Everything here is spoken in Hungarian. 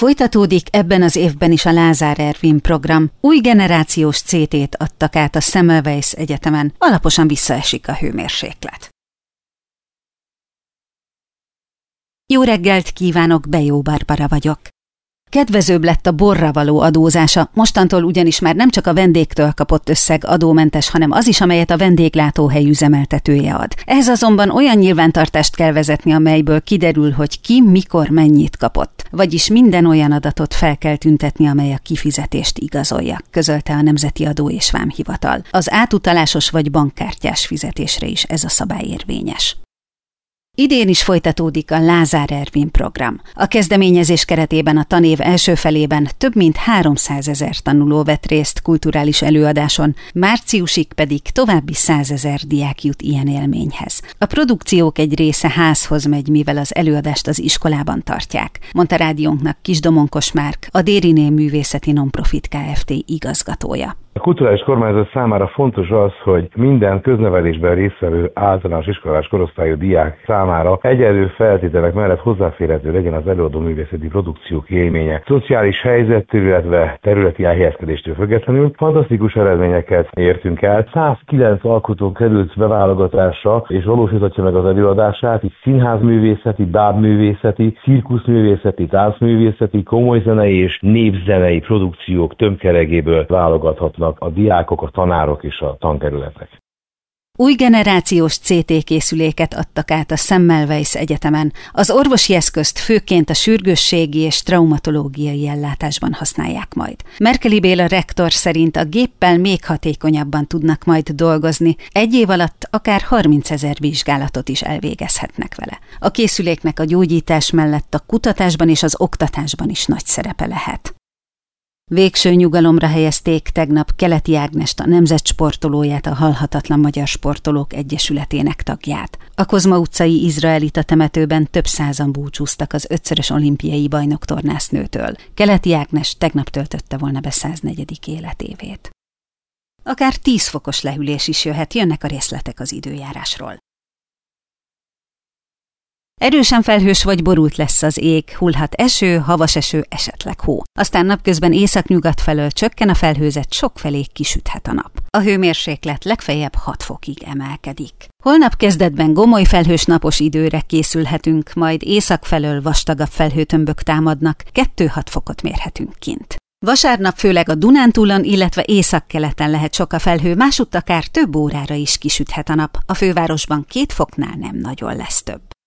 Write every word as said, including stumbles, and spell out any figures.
Folytatódik ebben az évben is a Lázár Ervin program. Új generációs cé tét adtak át a Semmelweis Egyetemen, alaposan visszaesik a hőmérséklet. Jó reggelt kívánok, Bejó Barbara vagyok. Kedvezőbb lett a borra való adózása, mostantól ugyanis már nem csak a vendégtől kapott összeg adómentes, hanem az is, amelyet a vendéglátóhely üzemeltetője ad. Ehhez azonban olyan nyilvántartást kell vezetni, amelyből kiderül, hogy ki mikor mennyit kapott. Vagyis minden olyan adatot fel kell tüntetni, amely a kifizetést igazolja, közölte a Nemzeti Adó és Vámhivatal. Az átutalásos vagy bankkártyás fizetésre is ez a szabály érvényes. Idén is folytatódik a Lázár Ervin program. A kezdeményezés keretében a tanév első felében több mint háromszázezer tanuló vett részt kulturális előadáson, márciusig pedig további százezer diák jut ilyen élményhez. A produkciók egy része házhoz megy, mivel az előadást az iskolában tartják, mondta rádiónknak Kisdomonkos Márk, a Dériné Művészeti Nonprofit Kft. Igazgatója. A kulturális kormányzat számára fontos az, hogy minden köznevelésben résztvevő általános iskolás korosztályú diák számára egyenlő feltételek mellett hozzáférhető legyen az előadó művészeti produkciók élménye. Szociális helyzettől, illetve területi elhelyezkedéstől függetlenül fantasztikus eredményeket értünk el. százkilenc alkotó került beválogatásra és valósíthatja meg az előadását. Itt színházművészeti, bábművészeti, cirkuszművészeti, táncművészeti, komoly zenei és népzenei produkciók tömkeregéből válogathatnak a diákok, a tanárok és a tankerületek. Új generációs cé té készüléket adtak át a Semmelweis Egyetemen. Az orvosi eszközt főként a sürgősségi és traumatológiai ellátásban használják majd. Merkeli Béla rektor szerint a géppel még hatékonyabban tudnak majd dolgozni, egy év alatt akár harmincezer vizsgálatot is elvégezhetnek vele. A készüléknek a gyógyítás mellett a kutatásban és az oktatásban is nagy szerepe lehet. Végső nyugalomra helyezték tegnap Keleti Ágnest, a nemzet sportolóját, a Halhatatlan Magyar Sportolók Egyesületének tagját. A Kozma utcai izraelita temetőben több százan búcsúztak az ötszörös olimpiai bajnok tornásznőtől. Keleti Ágnes tegnap töltötte volna be száznegyedik életévét. Akár tíz fokos lehűlés is jöhet, jönnek a részletek az időjárásról. Erősen felhős vagy borult lesz az ég, hullhat eső, havas eső, esetleg hó. Aztán napközben északnyugat felől csökken a felhőzet, sokfelé kisüthet a nap. A hőmérséklet legfeljebb hat fokig emelkedik. Holnap kezdetben gomoly felhős napos időre készülhetünk, majd észak felől vastagabb felhőtömbök támadnak, kettő-hat fokot mérhetünk kint. Vasárnap főleg a Dunántúlon, illetve északkeleten lehet sok a felhő, másutt akár több órára is kisüthet a nap. A fővárosban két foknál nem nagyon lesz több.